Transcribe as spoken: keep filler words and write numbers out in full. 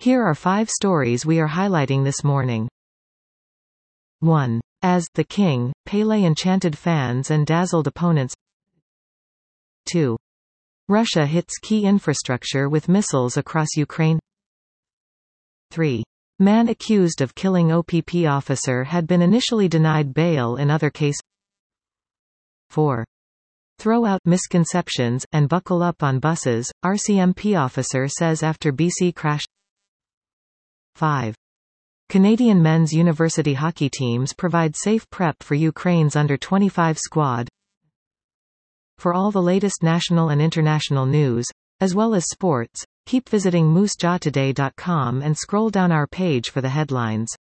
Here are five stories we are highlighting this morning. one. As the King, Pele enchanted fans and dazzled opponents. two. Russia hits key infrastructure with missiles across Ukraine. three. Man accused of killing O P P officer had been initially denied bail in other case. four. Throw out misconceptions, and buckle up on buses, R C M P officer says after B C crash. five. Canadian men's university hockey teams provide safe prep for Ukraine's under twenty-five squad. For all the latest national and international news, as well as sports, keep visiting moose jaw today dot com and scroll down our page for the headlines.